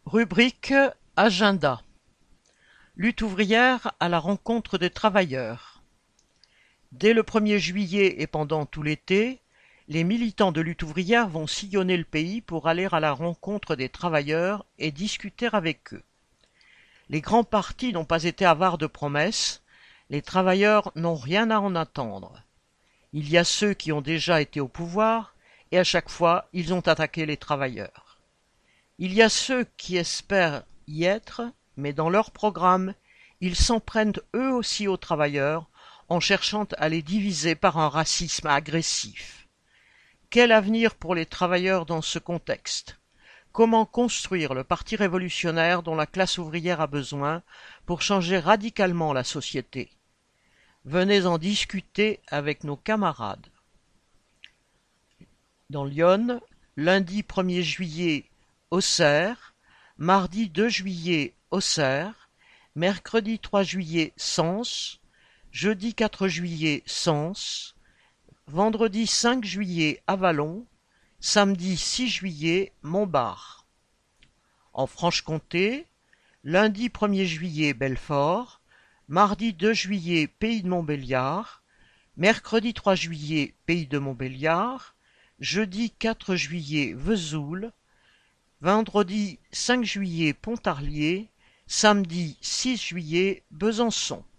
Rubrique Agenda. Lutte ouvrière à la rencontre des travailleurs. Dès le 1er juillet et pendant tout l'été, les militants de lutte ouvrière vont sillonner le pays pour aller à la rencontre des travailleurs et discuter avec eux. Les grands partis n'ont pas été avares de promesses, les travailleurs n'ont rien à en attendre. Il y a ceux qui ont déjà été au pouvoir, et à chaque fois ils ont attaqué les travailleurs. Il y a ceux qui espèrent y être, mais dans leur programme, ils s'en prennent eux aussi aux travailleurs, en cherchant à les diviser par un racisme agressif. Quel avenir pour les travailleurs dans ce contexte? Comment construire le parti révolutionnaire dont la classe ouvrière a besoin pour changer radicalement la société? Venez en discuter avec nos camarades. Dans l'Yonne, lundi 1er juillet, Auxerre, mardi 2 juillet, Auxerre, mercredi 3 juillet, Sens, jeudi 4 juillet, Sens, vendredi 5 juillet, Avallon, samedi 6 juillet, Montbard. En Franche-Comté, lundi 1er juillet, Belfort, mardi 2 juillet, Pays de Montbéliard, mercredi 3 juillet, Pays de Montbéliard, jeudi 4 juillet, Vesoul, vendredi 5 juillet, Pontarlier, samedi 6 juillet, Besançon.